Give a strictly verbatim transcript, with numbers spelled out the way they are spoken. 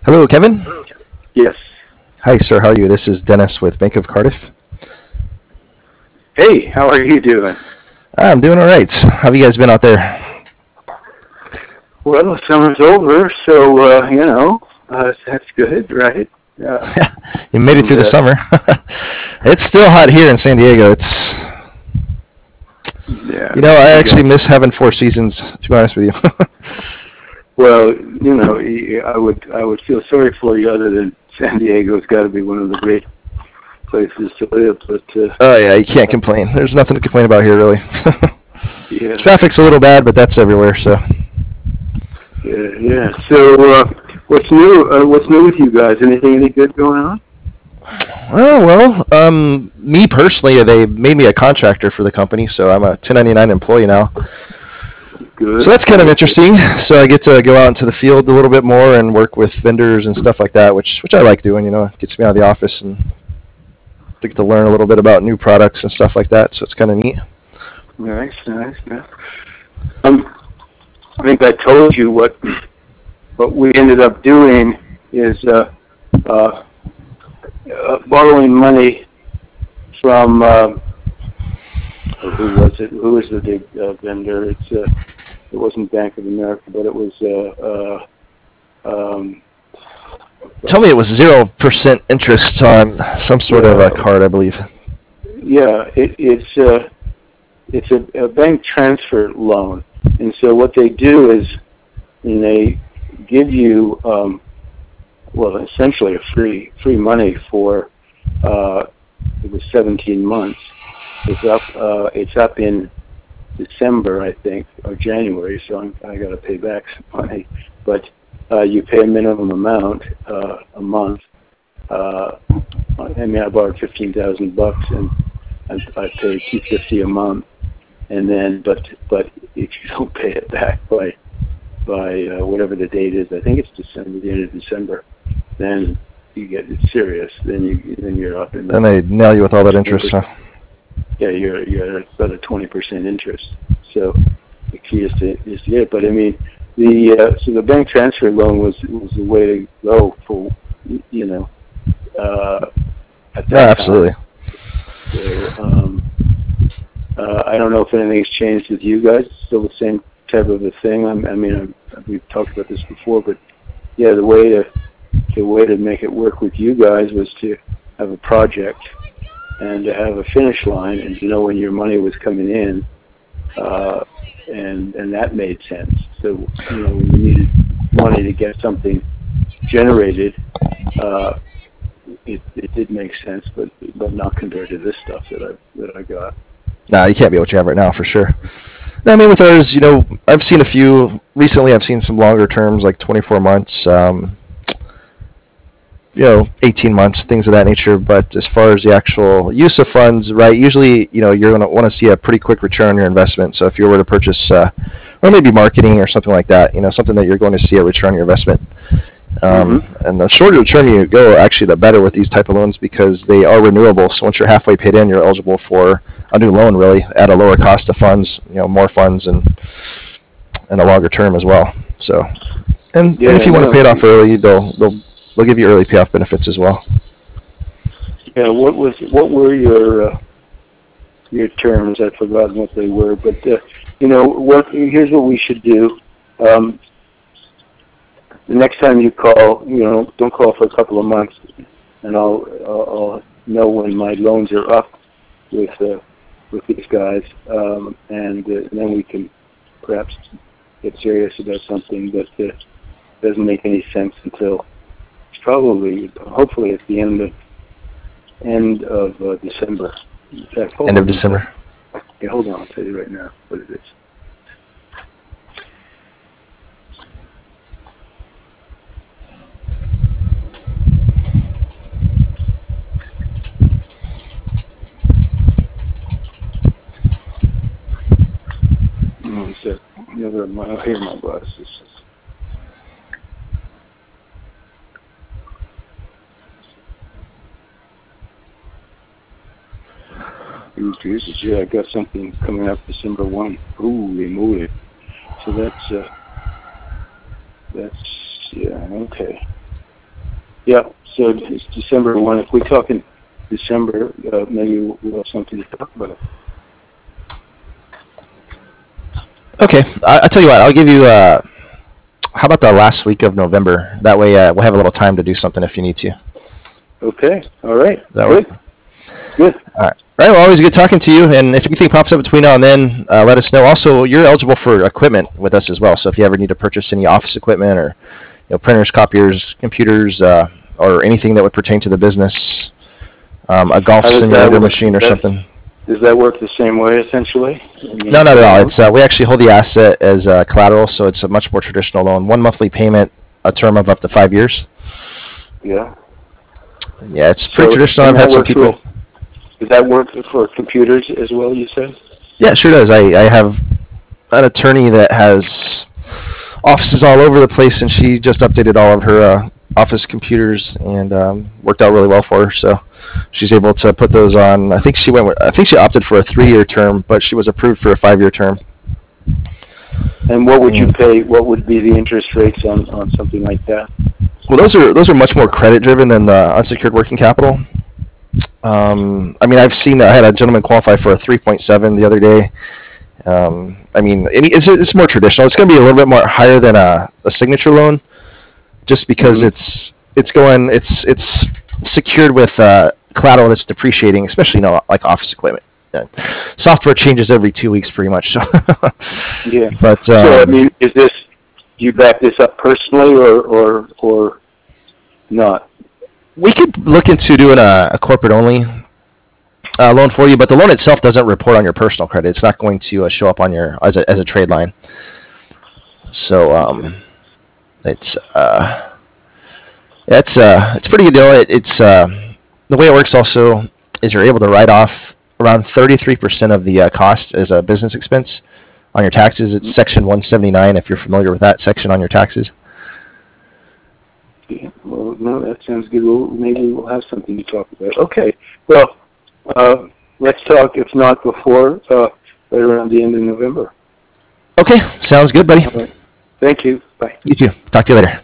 Hello, Kevin. Yes. Hi, sir. How are you? This is Dennis with Bank of Cardiff. Hey, how are you doing? I'm doing all right. How have you guys been out there? Well, summer's over, so uh, you know uh, that's good, right? Yeah. You made it And through the uh, summer. It's still hot here in San Diego. It's yeah, you know I we actually got. miss having four seasons. To be honest with you. Well, you know, I would I would feel sorry for you. Other than San Diego's got to be one of the great places to live, but uh, Oh yeah, you can't complain. There's nothing to complain about here, really. yeah, Traffic's a little bad, but that's everywhere. So. yeah, yeah. So, uh, what's new? Uh, what's new with you guys? Anything any good going on? Oh well, um, me personally, they made me a contractor for the company, so I'm a ten ninety-nine employee now. So Good, that's kind of good. interesting. So I get to go out into the field a little bit more and work with vendors and stuff like that, which which I like doing. You know, it gets me out of the office and to get to learn a little bit about new products and stuff like that. So it's kind of neat. Nice, nice, nice. Um, I think I told you what what we ended up doing is uh, uh, uh, borrowing money from uh, who was it? Who was the big uh, vendor? It's uh, it wasn't Bank of America, but it was uh, uh, um, Tell me it was zero percent interest on some sort of a yeah, card, I believe. yeah. It, it's uh, it's a, a bank transfer loan, and so what they do is, and they give you um, well, essentially a free free money for uh, it was seventeen months. It's up uh, it's up in December, I think, or January, so I'm, I got to pay back some money. But uh, you pay a minimum amount uh, a month. Uh, I mean, I borrowed fifteen thousand bucks, and I, I paid two fifty a month. And then, but but if you don't pay it back by by uh, whatever the date is, I think it's December, the end of December, then you get it's serious. Then you then you're up in And the they nail you with all that interest. Huh? yeah, you're you're at about a twenty percent interest. So the key is to is to get it. But I mean, the uh, so the bank transfer loan was was the way to go for you know uh, at Yeah, that absolutely. time. So um, uh, I don't know if anything's changed with you guys. It's still the same type of a thing. I'm, I mean, I'm, we've talked about this before, but yeah, the way to the way to make it work with you guys was to have a project and to have a finish line and to know when your money was coming in, uh, and and that made sense. So you know when you needed money to get something generated, uh, it it did make sense, but but not compared to this stuff that I that I got. Nah, you can't be what you have right now for sure. No, I mean, with ours, you know, I've seen a few recently. I've seen some longer terms, like twenty-four months. Um, you know, eighteen months, things of that nature. But as far as the actual use of funds, right, usually, you know, you're going to want to see a pretty quick return on your investment. So if you were to purchase, uh, or maybe marketing or something like that, you know, something that you're going to see a return on your investment. Um, Mm-hmm. and the shorter return you go, actually, the better with these type of loans because they are renewable. So once you're halfway paid in, you're eligible for a new loan, really, at a lower cost of funds, you know, more funds and and a longer term as well. So, and and if Yeah, you want to pay no, it off early, they'll they'll they'll give you early payoff benefits as well. yeah. What was what were your uh, your terms? I've forgotten what they were, but uh, you know what? Here's what we should do. Um, the next time you call, you know, don't call for a couple of months, and I'll I'll, I'll know when my loans are up with uh, with these guys, um, and, uh, and then we can perhaps get serious about something that uh, doesn't make any sense until it's probably, hopefully, at the end of end of uh, December. In fact, hold End of on one December. second. Yeah, hold on. I'll tell you right now what it is. One sec. Never mind. I'll hear my boss. Ooh, Jesus, yeah, I got something coming up December first. Ooh, they moved it. So that's, uh, that's, yeah, okay. Yeah, so it's December one. If we talk in December, uh, maybe we'll have something to talk about. Okay, I, I tell you what, I'll give you. Uh, how about the last week of November? That way, uh, we'll have a little time to do something if you need to. Okay, all right. Does that Good. work? Good. All right. All right. Well, always good talking to you. And if anything pops up between now and then, uh, let us know. Also, you're eligible for equipment with us as well. So if you ever need to purchase any office equipment or you know printers, copiers, computers, uh, or anything that would pertain to the business, um, a golf How does that simulator work? machine or Does that- something. Does that work the same way, essentially? I mean, No, not at all. It's uh, we actually hold the asset as uh, collateral, so it's a much more traditional loan. One monthly payment, a term of up to five years. Yeah. Yeah, it's pretty So- traditional. and I've had that some works people. with- Does that work for computers as well, you said? Yeah, it sure does. I, I have an attorney that has offices all over the place, and she just updated all of her uh, office computers, and um, worked out really well for her. So she's able to put those on. I think she went. With, I think she opted for a three-year term, but she was approved for a five-year term. And what would you Mm. pay, what would be the interest rates on, on something like that? Well, those are those are much more credit-driven than the unsecured working capital. Um, I mean, I've seen. I had a gentleman qualify for a three point seven the other day. Um, I mean, it's it's more traditional. It's going to be a little bit more higher than a, a signature loan, just because Mhm. it's it's going it's it's secured with uh, collateral that's depreciating, especially you know like office equipment. Yeah. Software changes every two weeks, pretty much. So, Yeah. but um, So, I mean, is this, do you back this up personally or, or, or not? we could look into doing a, a corporate only uh, loan for you, but the loan itself doesn't report on your personal credit. It's not going to uh, show up on your as a as a trade line. So um, it's uh, it's uh, it's a pretty good deal. It, it's uh, the way it works also is you're able to write off around thirty-three percent of the uh, cost as a business expense on your taxes. It's Section one seventy-nine if you're familiar with that section on your taxes. Yeah, well, no, that sounds good. Well, maybe we'll have something to talk about. Okay. Well, uh, let's talk, if not before, uh, right around the end of November. Okay, sounds good, buddy. All right. Thank you. Bye. You too. Talk to you later.